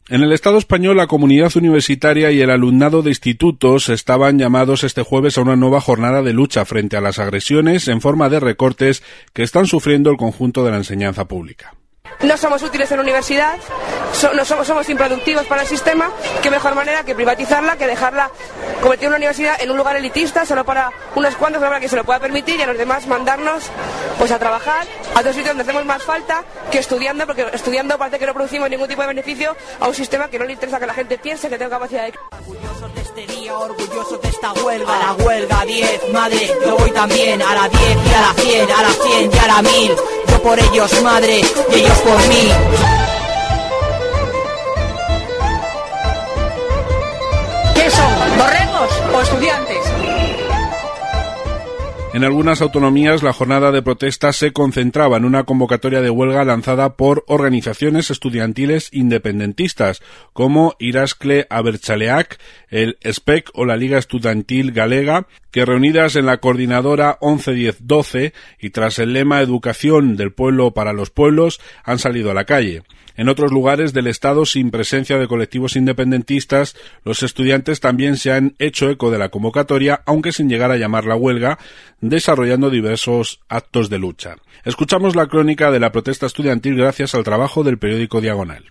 En el Estado español, la comunidad universitaria y el alumnado de institutos estaban llamados este jueves a una nueva jornada de lucha frente a las agresiones en forma de recortes que están sufriendo el conjunto de la enseñanza pública. No somos útiles en la universidad, somos improductivos para el sistema. Qué mejor manera que privatizarla, que dejarla convertir una universidad en un lugar elitista solo para unos cuantos, para que se lo pueda permitir, y a los demás mandarnos pues a trabajar a otros sitios donde hacemos más falta que estudiando, porque estudiando parece que no producimos ningún tipo de beneficio a un sistema que no le interesa que la gente piense, que tenga capacidad de... Orgullosos de este día, orgullosos de esta huelga. A la huelga 10, madre, yo voy también. A la 10 y a la 100, a la 100 y a la 1000. Yo por ellos, madre, y ellos por mí. ¿Qué son? ¿Borregos o estudiantes? En algunas autonomías, la jornada de protesta se concentraba en una convocatoria de huelga lanzada por organizaciones estudiantiles independentistas, como Irascle Abertzaleak, el SPEC o la Liga Estudiantil Galega, que reunidas en la coordinadora 11-10-12 y tras el lema Educación del pueblo para los pueblos, han salido a la calle. En otros lugares del Estado, sin presencia de colectivos independentistas, los estudiantes también se han hecho eco de la convocatoria, aunque sin llegar a llamar la huelga, desarrollando diversos actos de lucha. Escuchamos la crónica de la protesta estudiantil gracias al trabajo del periódico Diagonal.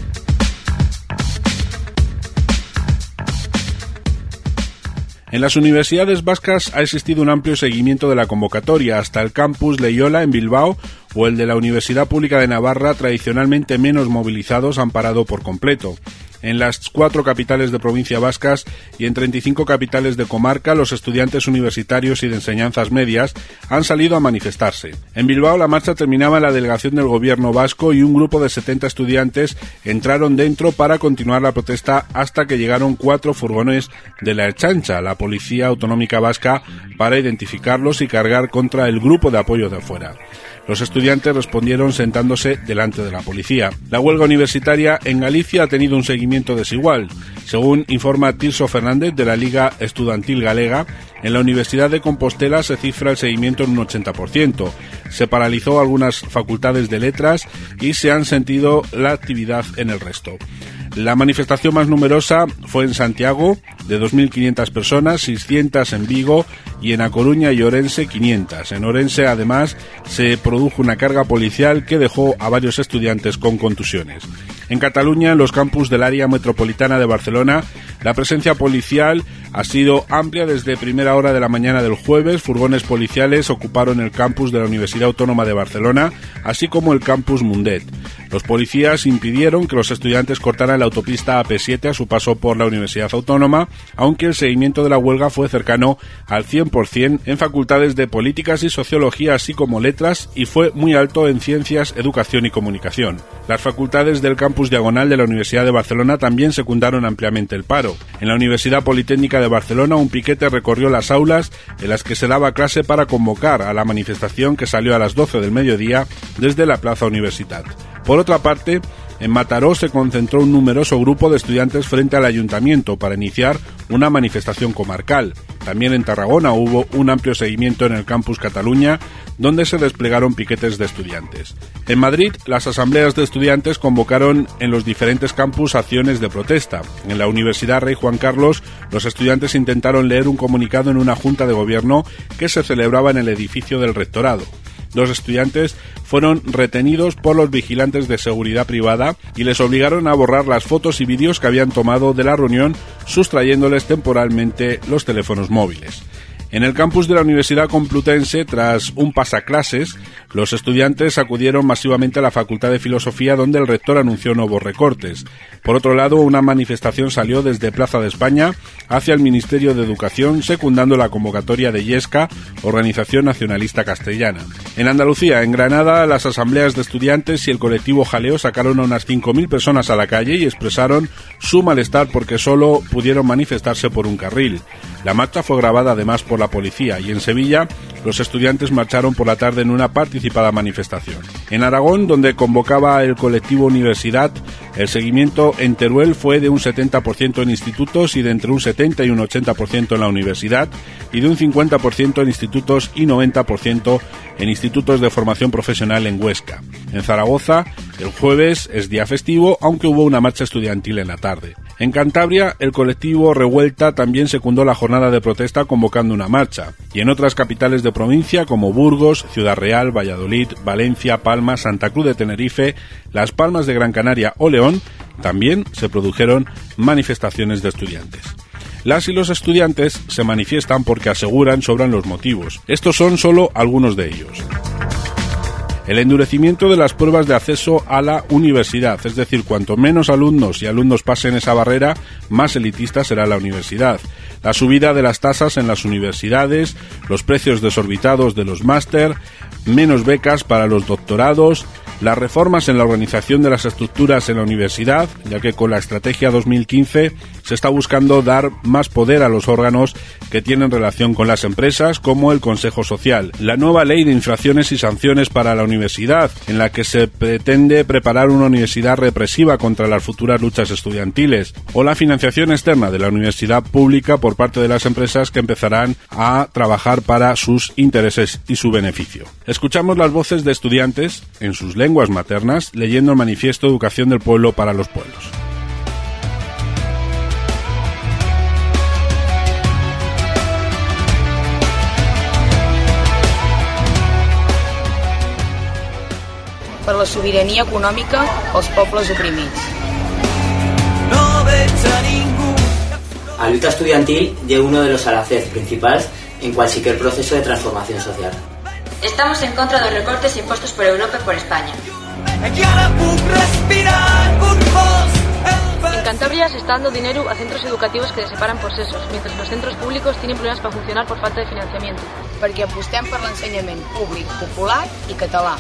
En las universidades vascas ha existido un amplio seguimiento de la convocatoria, hasta el campus Leiola en Bilbao o el de la Universidad Pública de Navarra, tradicionalmente menos movilizados, han parado por completo. En las 4 capitales de provincia vascas y en 35 capitales de comarca, los estudiantes universitarios y de enseñanzas medias han salido a manifestarse. En Bilbao, la marcha terminaba en la delegación del gobierno vasco y un grupo de 70 estudiantes entraron dentro para continuar la protesta hasta que llegaron 4 furgones de la Ertzaintza, la Policía Autonómica Vasca, para identificarlos y cargar contra el grupo de apoyo de afuera. Los estudiantes respondieron sentándose delante de la policía. La huelga universitaria en Galicia ha tenido un seguimiento desigual. Según informa Tirso Fernández de la Liga Estudiantil Galega, en la Universidad de Compostela se cifra el seguimiento en un 80%. Se paralizó algunas facultades de letras y se han sentido la actividad en el resto. La manifestación más numerosa fue en Santiago, de 2.500 personas, 600 en Vigo y en A Coruña y Orense 500. En Orense, además, se produjo una carga policial que dejó a varios estudiantes con contusiones. En Cataluña, en los campus del área metropolitana de Barcelona, la presencia policial ha sido amplia desde primera hora de la mañana del jueves. Furgones policiales ocuparon el campus de la Universidad Autónoma de Barcelona, así como el campus Mundet. Los policías impidieron que los estudiantes cortaran la autopista AP7 a su paso por la Universidad Autónoma, aunque el seguimiento de la huelga fue cercano al 100% en facultades de Políticas y Sociología, así como Letras, y fue muy alto en Ciencias, Educación y Comunicación. Las facultades del campus Diagonal de la Universidad de Barcelona también secundaron ampliamente el paro. En la Universidad Politécnica de Barcelona, un piquete recorrió las aulas en las que se daba clase para convocar a la manifestación que salió a las 12 del mediodía desde la Plaza Universitat. Por otra parte, en Mataró se concentró un numeroso grupo de estudiantes frente al ayuntamiento para iniciar una manifestación comarcal. También en Tarragona hubo un amplio seguimiento en el campus Cataluña, donde se desplegaron piquetes de estudiantes. En Madrid, las asambleas de estudiantes convocaron en los diferentes campus acciones de protesta. En la Universidad Rey Juan Carlos, los estudiantes intentaron leer un comunicado en una junta de gobierno que se celebraba en el edificio del rectorado. 2 estudiantes fueron retenidos por los vigilantes de seguridad privada y les obligaron a borrar las fotos y vídeos que habían tomado de la reunión, sustrayéndoles temporalmente los teléfonos móviles. En el campus de la Universidad Complutense, tras un pasaclases, los estudiantes acudieron masivamente a la Facultad de Filosofía, donde el rector anunció nuevos recortes. Por otro lado, una manifestación salió desde Plaza de España hacia el Ministerio de Educación, secundando la convocatoria de Yesca, Organización Nacionalista Castellana. En Andalucía, en Granada, las asambleas de estudiantes y el colectivo Jaleo sacaron a unas 5.000 personas a la calle y expresaron su malestar porque solo pudieron manifestarse por un carril. La marcha fue grabada además por la policía, y en Sevilla los estudiantes marcharon por la tarde en una participada manifestación. En Aragón, donde convocaba el colectivo Universidad, el seguimiento en Teruel fue de un 70% en institutos y de entre un 70 y un 80% en la universidad, y de un 50% en institutos y 90% en institutos de formación profesional en Huesca. En Zaragoza, el jueves es día festivo, aunque hubo una marcha estudiantil en la tarde. En Cantabria, el colectivo Revuelta también secundó la jornada de protesta convocando una marcha. Y en otras capitales de provincia como Burgos, Ciudad Real, Valladolid, Valencia, Palma, Santa Cruz de Tenerife, Las Palmas de Gran Canaria o León, también se produjeron manifestaciones de estudiantes. Las y los estudiantes se manifiestan porque aseguran sobran los motivos. Estos son solo algunos de ellos. El endurecimiento de las pruebas de acceso a la universidad, es decir, cuanto menos alumnos y alumnos pasen esa barrera, más elitista será la universidad. La subida de las tasas en las universidades, los precios desorbitados de los máster, menos becas para los doctorados, las reformas en la organización de las estructuras en la universidad, ya que con la Estrategia 2015 se está buscando dar más poder a los órganos que tienen relación con las empresas, como el Consejo Social. La nueva Ley de Infracciones y Sanciones para la Universidad, en la que se pretende preparar una universidad represiva contra las futuras luchas estudiantiles, o la financiación externa de la universidad pública por parte de las empresas que empezarán a trabajar para sus intereses y su beneficio. Escuchamos las voces de estudiantes en sus lenguas maternas leyendo el manifiesto Educación del Pueblo para los Pueblos. Per la sobirania econòmica als pobles oprimits. La lucha estudiantil es uno de los alacés principales en cualquier proceso de transformación social. Estamos en contra de los recortes impuestos por Europa y por España. En Cantabria se está dando dinero a centros educativos que se separan por sexos, mientras los centros públicos tienen problemas para funcionar por falta de financiamiento. Perquè apostem per l'ensenyament públic, popular i català.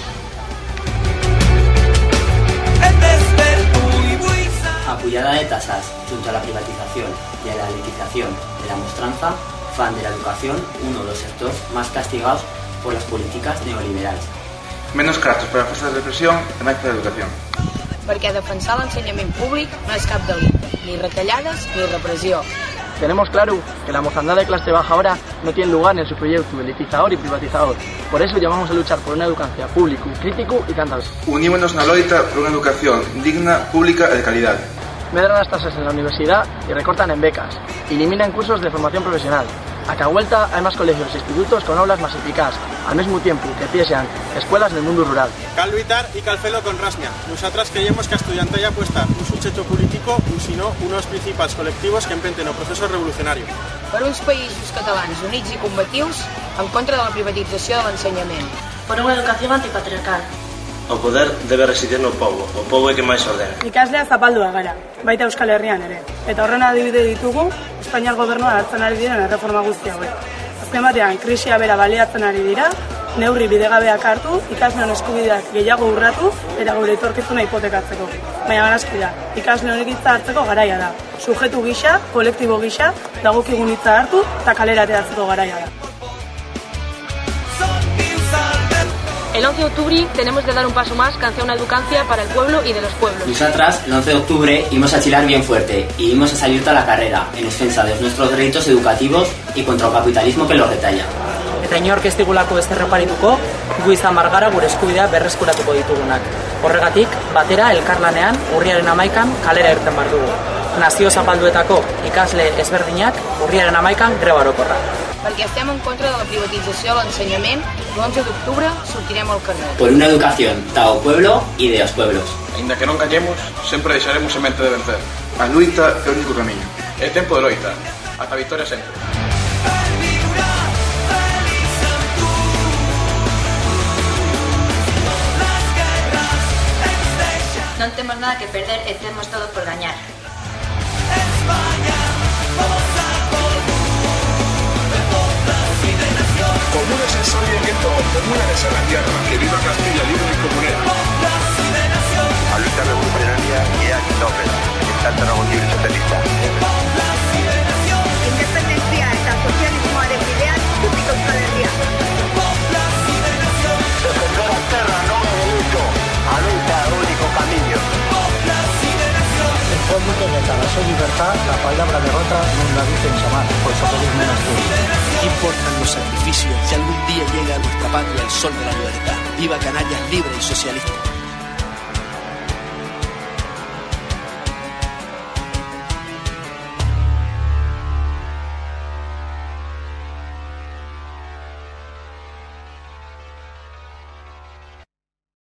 Apoyada de tasas junto a la privatización y a la elitización de la mostranza, fan de la educación uno de los sectores más castigados por las políticas neoliberales. Menos cartas para fuerzas de represión y más para la educación. Perquè defensar l'ensenyament públic no és cap delicte, ni retallades ni repressió. Tenemos claro que la mozandad de clase baja ahora no tiene lugar en su proyecto elitizador y privatizador. Por eso llamamos a luchar por una educación pública, crítico y cantabria. Unímonos na loita por una educación digna, pública y de calidad. Medran las tasas en la universidad y recortan en becas. Eliminan cursos de formación profesional. A cada vuelta hay más colegios e institutos con aulas más eficaces, al mismo tiempo que piensan escuelas del mundo rural. Cal lluitar y cal fer-lo con rasmia. Nosaltres creiem que estudiantes ya puesta un subjecte político, sinó un dels principals col·lectius que empenten el procés revolucionari. Per uns països catalans units i combatius en contra de la privatització de l'ensenyament. Por una educación antipatriarcal. O poder debe residir no pobo que máis ordena. Ikaslea zapaldua gara, baita Euskal Herrian ere. Eta horren adibide ditugu, Espainiar gobernua hartzen ari diren erreforma guzti hauek. Azken batean, krisia bera baliatzen ari dira, neurri bidegabeak hartu, ikasleon eskubideak gehiago urratu, eta gure etorkizuna hipotekatzeko. Baina ganazki da, ikasle honek hitza hartzeko garaia da. Subjektu gisa, kolektibo gisa, dagokigun hitza hartu, eta kalera ateratzeko garaia da. El 11 de octubre tenemos de dar un paso más hacia una educancia para el pueblo y de los pueblos. Nosotras, el 11 de octubre, íbamos a chilar bien fuerte y íbamos a salir a la carrera en defensa de nuestros derechos educativos y contra el capitalismo que los retalla. Eta inork ez digulako ezer reparituko, gu izan margara gure eskubidea berreskuratuko ditugunak. Horregatik, batera elkarlanean urriaren 11an kalera irten bar dugu. Nazio zapalduetako ikasle ezberdinak urriaren 11an greba orokorra. Perquè estem en contra de la privatització de l'ensenyament, l'11 d'octubre sortirem al carrer. Por una educación ao pueblo y de los pueblos. Ainda que non callemos, sempre deixaremos semente de vencer. A luita é o único camiño. É tempo de loita. Ata a victoria sempre. Non temos nada que perder e temos todo por gañar. Comunes en sol y en gueto, comunes en la tierra, que viva Castilla libre y comunera. A lucha revolucionaria y a Quintópera, en tanto revolución socialista. Independentzia eta sozialismoaren bidean dute que cada su libertad la palabra derrota no la dicen llamar, por eso pedimos menos tiempo. ¿Qué importan los sacrificios si algún día llega a nuestra patria el sol de la libertad? Viva Canarias libre y socialista.